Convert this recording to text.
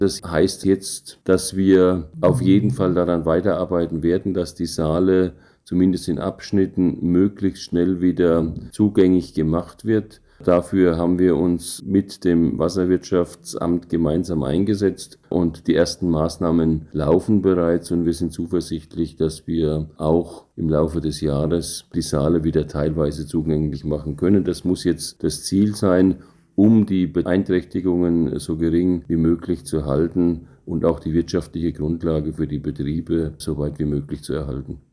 Das heißt jetzt, dass wir auf jeden Fall daran weiterarbeiten werden, dass die Saale zumindest in Abschnitten möglichst schnell wieder zugänglich gemacht wird. Dafür haben wir uns mit dem Wasserwirtschaftsamt gemeinsam eingesetzt und die ersten Maßnahmen laufen bereits und wir sind zuversichtlich, dass wir auch im Laufe des Jahres die Saale wieder teilweise zugänglich machen können. Das muss jetzt das Ziel sein, um die Beeinträchtigungen so gering wie möglich zu halten und auch die wirtschaftliche Grundlage für die Betriebe so weit wie möglich zu erhalten.